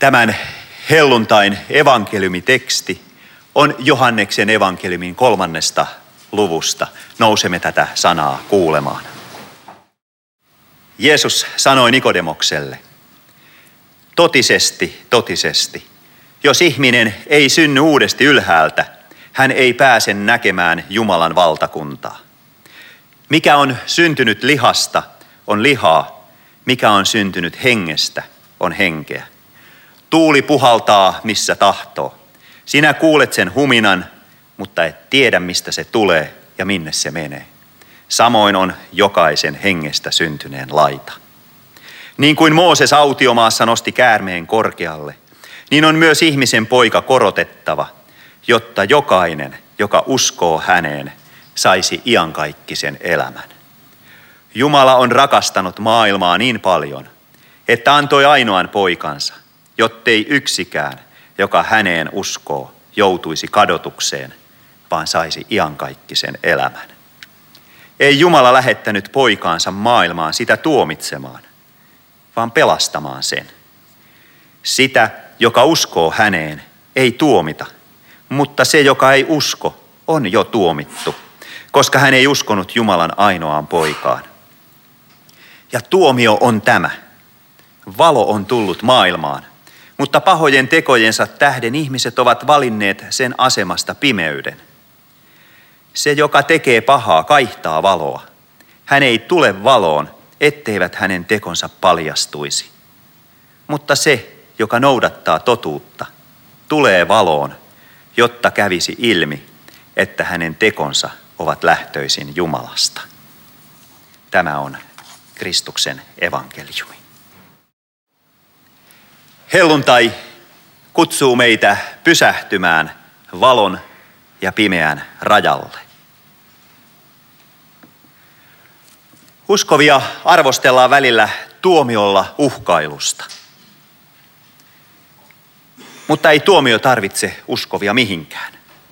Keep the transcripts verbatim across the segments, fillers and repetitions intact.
Tämän helluntain evankeliumiteksti on Johanneksen evankeliumin kolmannesta luvusta. Nousemme tätä sanaa kuulemaan. Jeesus sanoi Nikodemokselle, totisesti, totisesti, jos ihminen ei synny uudesti ylhäältä, hän ei pääse näkemään Jumalan valtakuntaa. Mikä on syntynyt lihasta, on lihaa, mikä on syntynyt hengestä, on henkeä. Tuuli puhaltaa, missä tahtoo. Sinä kuulet sen huminan, mutta et tiedä, mistä se tulee ja minne se menee. Samoin on jokaisen hengestä syntyneen laita. Niin kuin Mooses autiomaassa nosti käärmeen korkealle, niin on myös ihmisen poika korotettava, jotta jokainen, joka uskoo häneen, saisi iankaikkisen elämän. Jumala on rakastanut maailmaa niin paljon, että antoi ainoan poikansa, jottei yksikään, joka häneen uskoo, joutuisi kadotukseen, vaan saisi iankaikkisen elämän. Ei Jumala lähettänyt poikaansa maailmaan sitä tuomitsemaan, vaan pelastamaan sen. Sitä, joka uskoo häneen, ei tuomita, mutta se, joka ei usko, on jo tuomittu, koska hän ei uskonut Jumalan ainoaan poikaan. Ja tuomio on tämä. Valo on tullut maailmaan, mutta pahojen tekojensa tähden ihmiset ovat valinneet sen asemasta pimeyden. Se, joka tekee pahaa, kaihtaa valoa. Hän ei tule valoon, etteivät hänen tekonsa paljastuisi. Mutta se, joka noudattaa totuutta, tulee valoon, jotta kävisi ilmi, että hänen tekonsa ovat lähtöisin Jumalasta. Tämä on Kristuksen evankeliumi. Helluntai kutsuu meitä pysähtymään valon ja pimeän rajalle. Uskovia arvostellaan välillä tuomiolla uhkailusta. Mutta ei tuomio tarvitse uskovia mihinkään.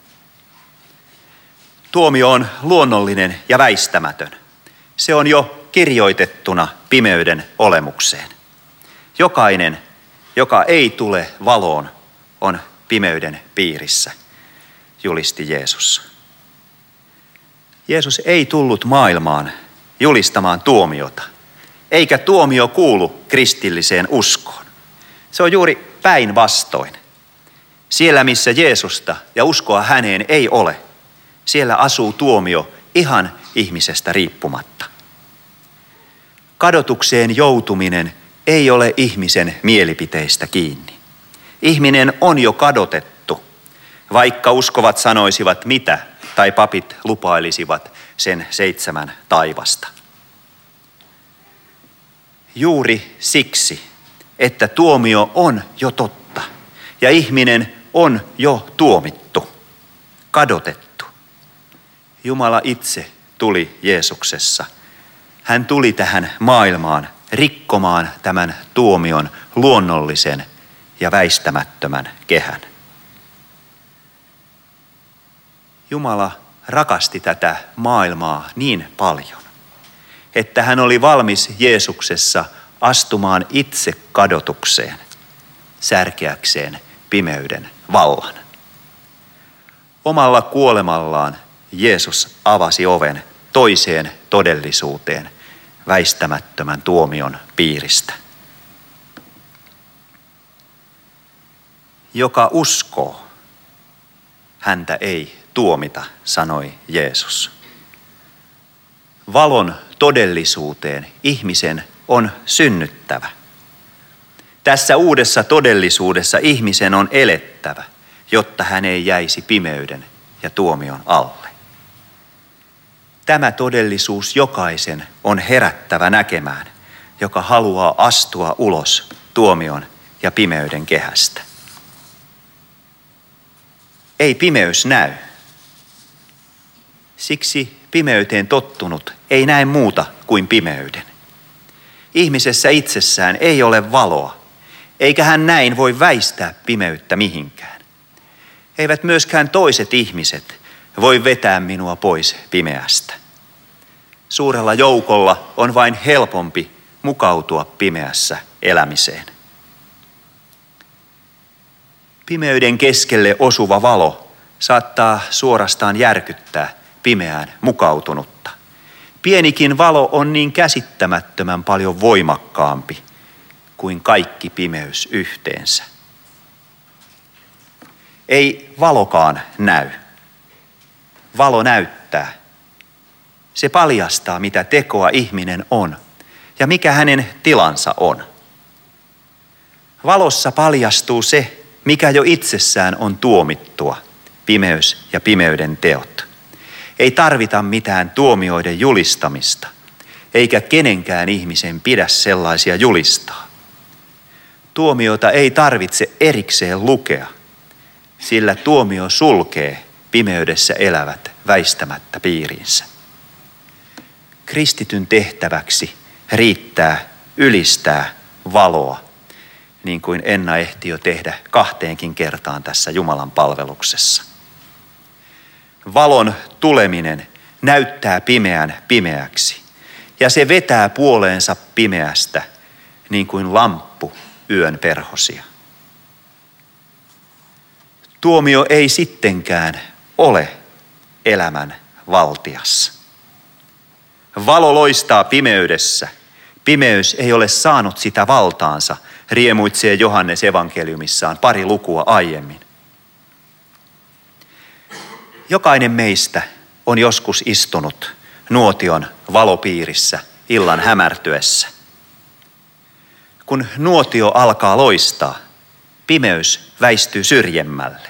Tuomio on luonnollinen ja väistämätön. Se on jo kirjoitettuna pimeyden olemukseen. Jokainen, joka ei tule valoon, on pimeyden piirissä, julisti Jeesus. Jeesus ei tullut maailmaan julistamaan tuomiota, eikä tuomio kuulu kristilliseen uskoon. Se on juuri päinvastoin. Siellä, missä Jeesusta ja uskoa häneen ei ole, siellä asuu tuomio ihan ihmisestä riippumatta. Kadotukseen joutuminen ei ole ihmisen mielipiteistä kiinni. Ihminen on jo kadotettu, vaikka uskovat sanoisivat mitä tai papit lupailisivat sen seitsemän taivasta. Juuri siksi, että tuomio on jo totta ja ihminen on jo tuomittu, kadotettu. Jumala itse tuli Jeesuksessa. Hän tuli tähän maailmaan rikkomaan tämän tuomion luonnollisen ja väistämättömän kehän. Jumala rakasti tätä maailmaa niin paljon, että hän oli valmis Jeesuksessa astumaan itse kadotukseen, särkeäkseen pimeyden vallan. Omalla kuolemallaan Jeesus avasi oven toiseen todellisuuteen väistämättömän tuomion piiristä. Joka uskoo, häntä ei tuomita, sanoi Jeesus. Valon todellisuuteen ihmisen on synnyttävä. Tässä uudessa todellisuudessa ihmisen on elettävä, jotta hän ei jäisi pimeyden ja tuomion alle. Tämä todellisuus jokaisen on herättävä näkemään, joka haluaa astua ulos tuomion ja pimeyden kehästä. Ei pimeys näy. Siksi pimeyteen tottunut ei näe muuta kuin pimeyden. Ihmisessä itsessään ei ole valoa, eikä hän näin voi väistää pimeyttä mihinkään. Eivät myöskään toiset ihmiset voi vetää minua pois pimeästä. Suurella joukolla on vain helpompi mukautua pimeässä elämiseen. Pimeyden keskelle osuva valo saattaa suorastaan järkyttää pimeään mukautunutta. Pienikin valo on niin käsittämättömän paljon voimakkaampi kuin kaikki pimeys yhteensä. Ei valokaan näy. Valo näyttää. Se paljastaa, mitä tekoa ihminen on ja mikä hänen tilansa on. Valossa paljastuu se, mikä jo itsessään on tuomittua, pimeys ja pimeyden teot. Ei tarvita mitään tuomioiden julistamista, eikä kenenkään ihmisen pidä sellaisia julistaa. Tuomiota ei tarvitse erikseen lukea, sillä tuomio sulkee pimeydessä elävät väistämättä piiriinsä. Kristityn tehtäväksi riittää ylistää valoa, niin kuin Enna ehti jo tehdä kahteenkin kertaan tässä Jumalan palveluksessa. Valon tuleminen näyttää pimeän pimeäksi, ja se vetää puoleensa pimeästä, niin kuin lamppu yön perhosia. Tuomio ei sittenkään ole elämän valtiassa. Valo loistaa pimeydessä. Pimeys ei ole saanut sitä valtaansa, riemuitsee Johannes evankeliumissaan pari lukua aiemmin. Jokainen meistä on joskus istunut nuotion valopiirissä illan hämärtyessä. Kun nuotio alkaa loistaa, pimeys väistyy syrjemmälle.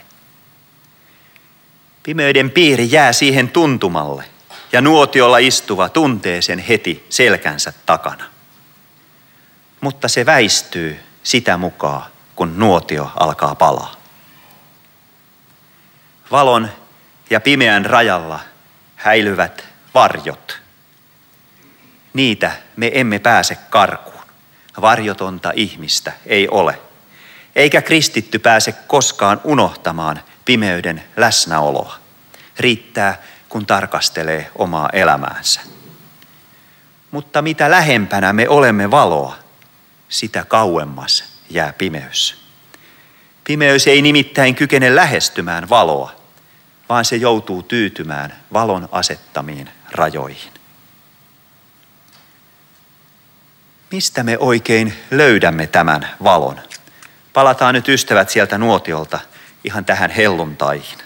Pimeyden piiri jää siihen tuntumalle ja nuotiolla istuva tuntee sen heti selkänsä takana. Mutta se väistyy sitä mukaan, kun nuotio alkaa palaa. Valon ja pimeän rajalla häilyvät varjot. Niitä me emme pääse karkuun. Varjotonta ihmistä ei ole. Eikä kristitty pääse koskaan unohtamaan pimeyden läsnäoloa. Riittää, kun tarkastelee omaa elämäänsä. Mutta mitä lähempänä me olemme valoa, sitä kauemmas jää pimeys. Pimeys ei nimittäin kykene lähestymään valoa, vaan se joutuu tyytymään valon asettamiin rajoihin. Mistä me oikein löydämme tämän valon? Palataan nyt ystävät sieltä nuotiolta ihan tähän helluntaihin.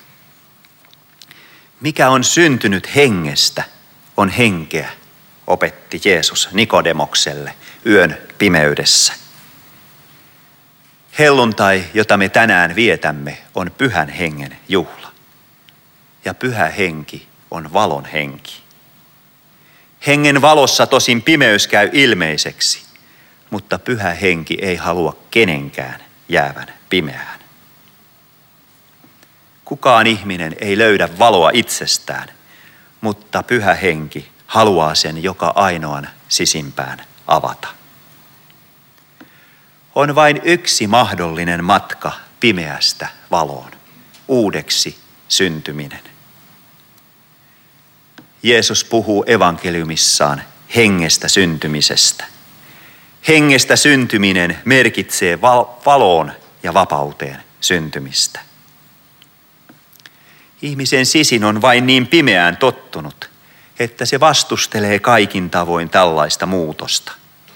Mikä on syntynyt hengestä, on henkeä, opetti Jeesus Nikodemokselle yön pimeydessä. Helluntai, jota me tänään vietämme, on pyhän hengen juhla. Ja pyhä henki on valon henki. Hengen valossa tosin pimeys käy ilmeiseksi, mutta pyhä henki ei halua kenenkään jäävän pimeään. Kukaan ihminen ei löydä valoa itsestään, mutta pyhä henki haluaa sen joka ainoan sisimpään avata. On vain yksi mahdollinen matka pimeästä valoon, uudeksi syntyminen. Jeesus puhuu evankeliumissaan hengestä syntymisestä. Hengestä syntyminen merkitsee val- valoon ja vapauteen syntymistä. Ihmisen sisin on vain niin pimeään tottunut, että se vastustelee kaikin tavoin tällaista muutosta.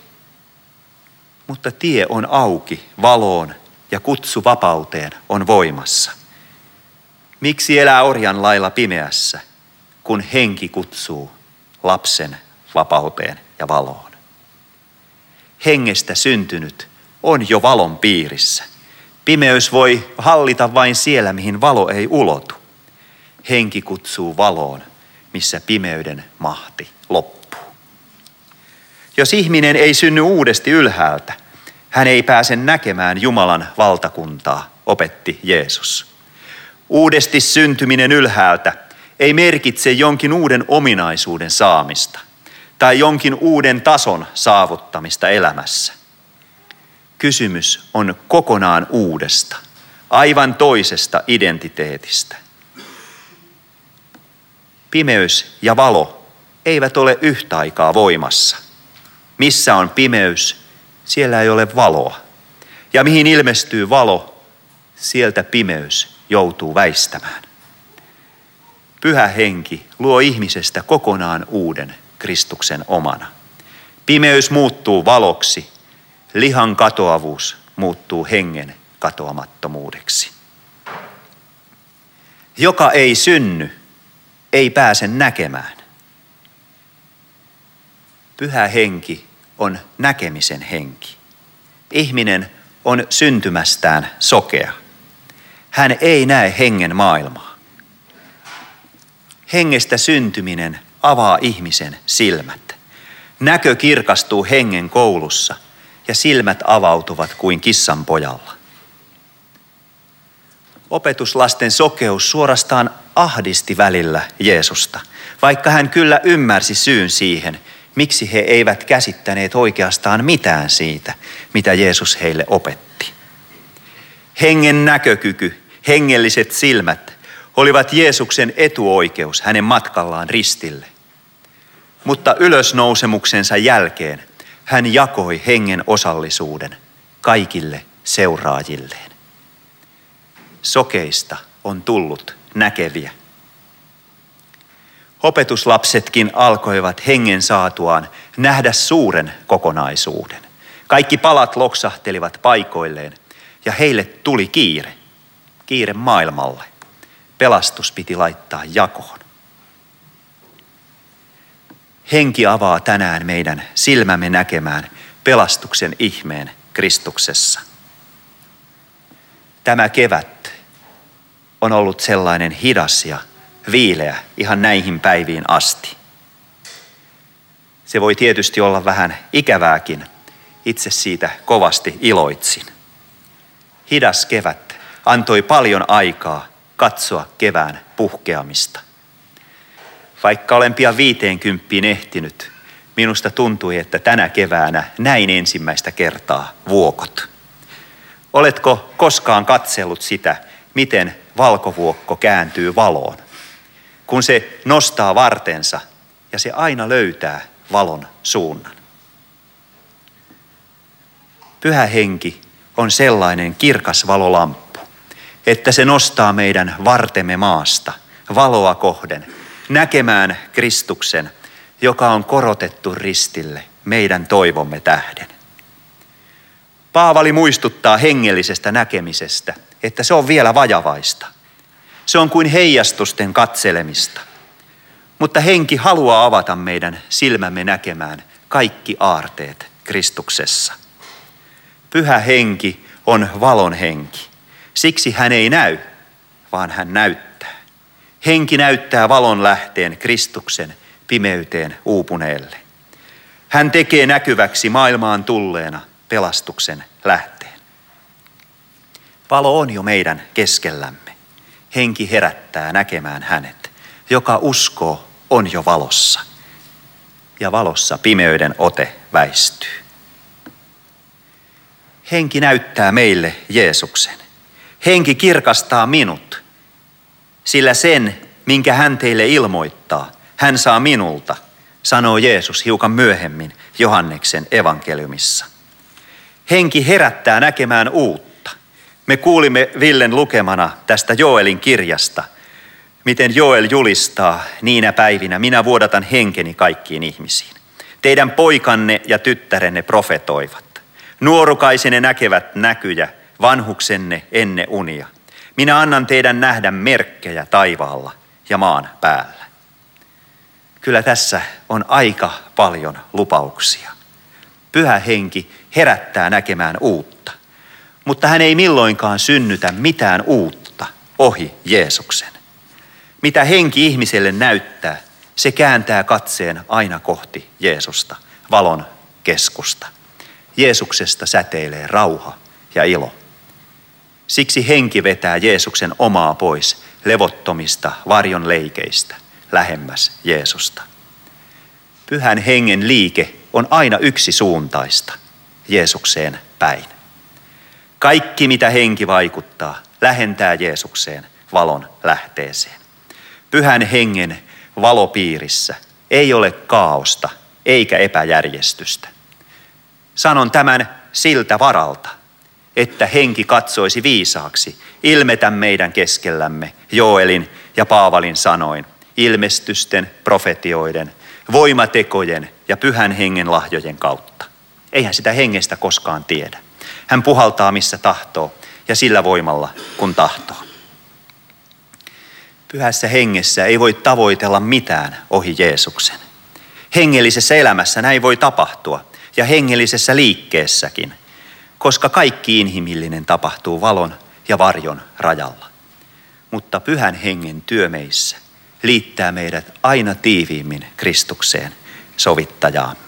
Mutta tie on auki valoon ja kutsu vapauteen on voimassa. Miksi elää orjan lailla pimeässä, kun henki kutsuu lapsen vapauteen ja valoon? Hengestä syntynyt on jo valon piirissä. Pimeys voi hallita vain siellä, mihin valo ei ulotu. Henki kutsuu valoon, missä pimeyden mahti loppuu. Jos ihminen ei synny uudesti ylhäältä, hän ei pääse näkemään Jumalan valtakuntaa, opetti Jeesus. Uudesti syntyminen ylhäältä ei merkitse jonkin uuden ominaisuuden saamista tai jonkin uuden tason saavuttamista elämässä. Kysymys on kokonaan uudesta, aivan toisesta identiteetistä. Pimeys ja valo eivät ole yhtä aikaa voimassa. Missä on pimeys, siellä ei ole valoa. Ja mihin ilmestyy valo, sieltä pimeys joutuu väistämään. Pyhä henki luo ihmisestä kokonaan uuden Kristuksen omana. Pimeys muuttuu valoksi, lihan katoavuus muuttuu hengen katoamattomuudeksi. Joka ei synny, ei pääse näkemään. Pyhä henki on näkemisen henki. Ihminen on syntymästään sokea. Hän ei näe hengen maailmaa. Hengestä syntyminen avaa ihmisen silmät. Näkö kirkastuu hengen koulussa ja silmät avautuvat kuin kissan pojalla. Opetuslasten sokeus suorastaan ahdisti välillä Jeesusta, vaikka hän kyllä ymmärsi syyn siihen, miksi he eivät käsittäneet oikeastaan mitään siitä, mitä Jeesus heille opetti. Hengen näkökyky, hengelliset silmät olivat Jeesuksen etuoikeus hänen matkallaan ristille. Mutta ylösnousemuksensa jälkeen hän jakoi hengen osallisuuden kaikille seuraajilleen. Sokeista on tullut näkeviä. Opetuslapsetkin alkoivat hengen saatuaan nähdä suuren kokonaisuuden. Kaikki palat loksahtelivat paikoilleen ja heille tuli kiire. Kiire maailmalle. Pelastus piti laittaa jakoon. Henki avaa tänään meidän silmämme näkemään pelastuksen ihmeen Kristuksessa. Tämä kevät on ollut sellainen hidas ja viileä ihan näihin päiviin asti. Se voi tietysti olla vähän ikävääkin. Itse siitä kovasti iloitsin. Hidas kevät antoi paljon aikaa katsoa kevään puhkeamista. Vaikka olen pian viiteenkymppiin ehtinyt, minusta tuntui, että tänä keväänä näin ensimmäistä kertaa vuokot. Oletko koskaan katsellut sitä, miten valkovuokko kääntyy valoon? Kun se nostaa vartensa ja se aina löytää valon suunnan. Pyhä henki on sellainen kirkas valolamppu, että se nostaa meidän vartemme maasta valoa kohden, näkemään Kristuksen, joka on korotettu ristille meidän toivomme tähden. Paavali muistuttaa hengellisestä näkemisestä, että se on vielä vajavaista. Se on kuin heijastusten katselemista. Mutta henki haluaa avata meidän silmämme näkemään kaikki aarteet Kristuksessa. Pyhä henki on valon henki. Siksi hän ei näy, vaan hän näyttää. Henki näyttää valon lähteen Kristuksen pimeyteen uupuneelle. Hän tekee näkyväksi maailmaan tulleena pelastuksen lähteen. Valo on jo meidän keskellämme. Henki herättää näkemään hänet. Joka uskoo, on jo valossa. Ja valossa pimeyden ote väistyy. Henki näyttää meille Jeesuksen. Henki kirkastaa minut, sillä sen, minkä hän teille ilmoittaa, hän saa minulta, sanoo Jeesus hiukan myöhemmin Johanneksen evankeliumissa. Henki herättää näkemään uutta. Me kuulimme Villen lukemana tästä Joelin kirjasta, miten Joel julistaa niinä päivinä, minä vuodatan henkeni kaikkiin ihmisiin. Teidän poikanne ja tyttärenne profetoivat. Nuorukaisenne näkevät näkyjä, vanhuksenne enne unia. Minä annan teidän nähdä merkkejä taivaalla ja maan päällä. Kyllä tässä on aika paljon lupauksia. Pyhä henki herättää näkemään uutta, mutta hän ei milloinkaan synnytä mitään uutta ohi Jeesuksen. Mitä henki ihmiselle näyttää, se kääntää katseen aina kohti Jeesusta, valon keskusta. Jeesuksesta säteilee rauha ja ilo. Siksi henki vetää Jeesuksen omaa pois levottomista varjon leikeistä lähemmäs Jeesusta. Pyhän hengen liike on aina yksisuuntaista Jeesukseen päin. Kaikki mitä henki vaikuttaa, lähentää Jeesukseen valon lähteeseen. Pyhän hengen valopiirissä ei ole kaaosta eikä epäjärjestystä. Sanon tämän siltä varalta, että henki katsoisi viisaaksi ilmetä meidän keskellämme Joelin ja Paavalin sanoin, ilmestysten, profetioiden, voimatekojen ja pyhän hengen lahjojen kautta. Eihän sitä hengestä koskaan tiedä. Hän puhaltaa missä tahtoo ja sillä voimalla kun tahtoo. Pyhässä hengessä ei voi tavoitella mitään ohi Jeesuksen. Hengellisessä elämässä näin voi tapahtua ja hengellisessä liikkeessäkin, koska kaikki inhimillinen tapahtuu valon ja varjon rajalla. Mutta pyhän hengen työ meissä liittää meidät aina tiiviimmin Kristukseen, sovittajaamme.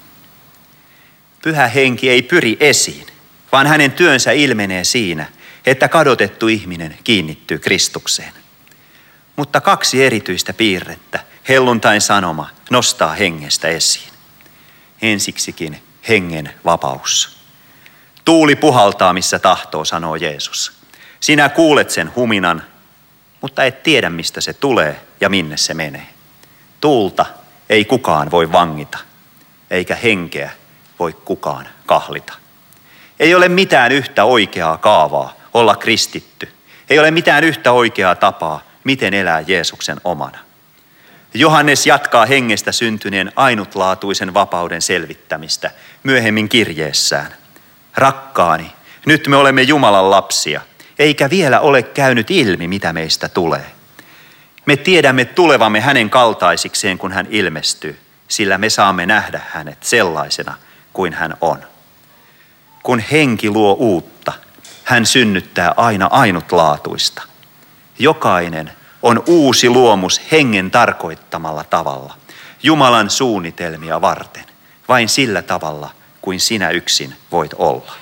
Pyhä henki ei pyri esiin, vaan hänen työnsä ilmenee siinä, että kadotettu ihminen kiinnittyy Kristukseen. Mutta kaksi erityistä piirrettä helluntain sanoma nostaa hengestä esiin. Ensiksikin hengen vapaus. Tuuli puhaltaa missä tahtoo, sanoo Jeesus. Sinä kuulet sen huminan, mutta et tiedä mistä se tulee ja minne se menee. Tuulta ei kukaan voi vangita, eikä henkeä voi kukaan kahlita. Ei ole mitään yhtä oikeaa kaavaa olla kristitty. Ei ole mitään yhtä oikeaa tapaa, miten elää Jeesuksen omana. Johannes jatkaa hengestä syntyneen ainutlaatuisen vapauden selvittämistä myöhemmin kirjeessään. Rakkaani, nyt me olemme Jumalan lapsia, eikä vielä ole käynyt ilmi, mitä meistä tulee. Me tiedämme tulevamme hänen kaltaisikseen, kun hän ilmestyy, sillä me saamme nähdä hänet sellaisena kuin hän on. Kun henki luo uutta, hän synnyttää aina ainutlaatuista. Jokainen on uusi luomus hengen tarkoittamalla tavalla, Jumalan suunnitelmia varten, vain sillä tavalla kuin sinä yksin voit olla.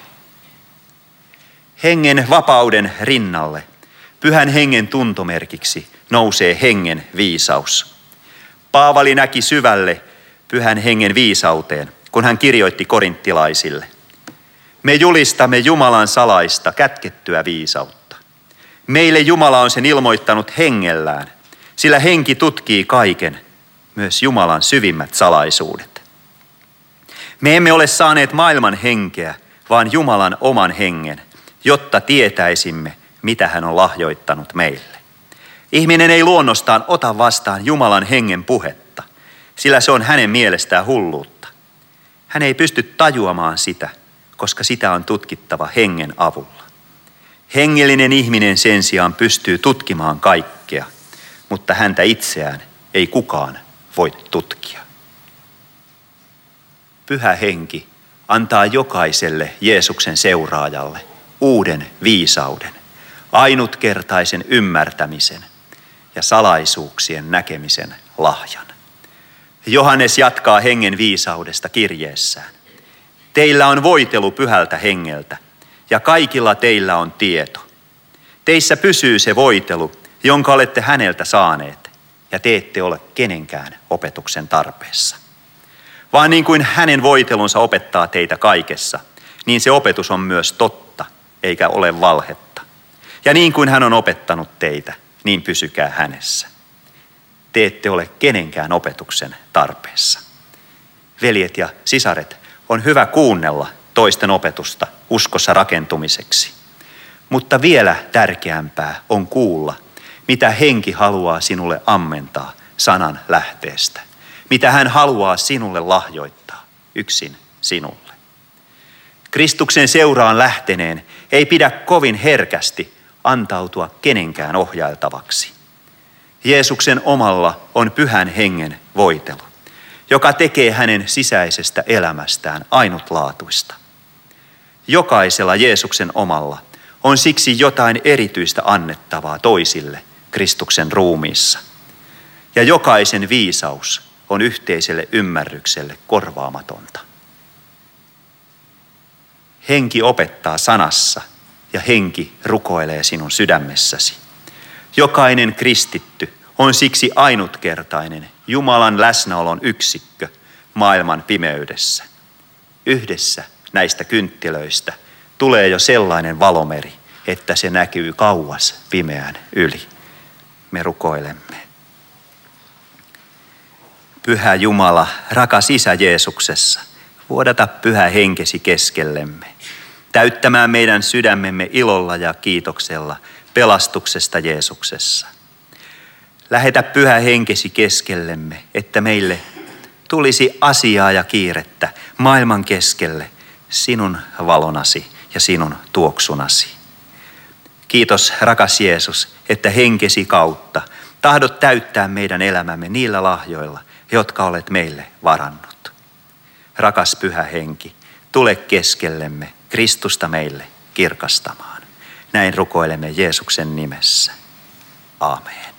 Hengen vapauden rinnalle, pyhän hengen tuntomerkiksi nousee hengen viisaus. Paavali näki syvälle pyhän hengen viisauteen, kun hän kirjoitti korinttilaisille. Me julistamme Jumalan salaista kätkettyä viisautta. Meille Jumala on sen ilmoittanut hengellään, sillä henki tutkii kaiken, myös Jumalan syvimmät salaisuudet. Me emme ole saaneet maailman henkeä, vaan Jumalan oman hengen, jotta tietäisimme, mitä hän on lahjoittanut meille. Ihminen ei luonnostaan ota vastaan Jumalan hengen puhetta, sillä se on hänen mielestään hulluutta. Hän ei pysty tajuamaan sitä, koska sitä on tutkittava hengen avulla. Hengellinen ihminen sen sijaan pystyy tutkimaan kaikkea, mutta häntä itseään ei kukaan voi tutkia. Pyhä henki antaa jokaiselle Jeesuksen seuraajalle uuden viisauden, ainutkertaisen ymmärtämisen ja salaisuuksien näkemisen lahjan. Johannes jatkaa hengen viisaudesta kirjeessään. Teillä on voitelu pyhältä hengeltä ja kaikilla teillä on tieto. Teissä pysyy se voitelu, jonka olette häneltä saaneet, ja te ette ole kenenkään opetuksen tarpeessa. Vaan niin kuin hänen voitelunsa opettaa teitä kaikessa, niin se opetus on myös totta, eikä ole valhetta. Ja niin kuin hän on opettanut teitä, niin pysykää hänessä. Te ette ole kenenkään opetuksen tarpeessa. Veljet ja sisaret, on hyvä kuunnella toisten opetusta uskossa rakentumiseksi. Mutta vielä tärkeämpää on kuulla, mitä henki haluaa sinulle ammentaa sanan lähteestä. Mitä hän haluaa sinulle lahjoittaa yksin sinulle. Kristuksen seuraan lähteneen ei pidä kovin herkästi antautua kenenkään ohjailtavaksi. Jeesuksen omalla on pyhän hengen voitelu, joka tekee hänen sisäisestä elämästään ainutlaatuista. Jokaisella Jeesuksen omalla on siksi jotain erityistä annettavaa toisille Kristuksen ruumiissa. Ja jokaisen viisaus on yhteiselle ymmärrykselle korvaamatonta. Henki opettaa sanassa ja henki rukoilee sinun sydämessäsi. Jokainen kristitty on siksi ainutkertainen Jumalan läsnäolon yksikkö maailman pimeydessä. Yhdessä näistä kynttilöistä tulee jo sellainen valomeri, että se näkyy kauas pimeän yli. Me rukoilemme. Pyhä Jumala, rakas Isä Jeesuksessa, vuodata pyhä henkesi keskellemme. täyttämään meidän sydämemme ilolla ja kiitoksella pelastuksesta Jeesuksessa. Lähetä Pyhä Henkesi keskellemme, että meille tulisi asiaa ja kiirettä maailman keskelle sinun valonasi ja sinun tuoksunasi. Kiitos, rakas Jeesus, että Henkesi kautta tahdot täyttää meidän elämämme niillä lahjoilla, jotka olet meille varannut. Rakas Pyhä Henki, tule keskellemme Kristusta meille kirkastamaan. Näin rukoilemme Jeesuksen nimessä. Aamen.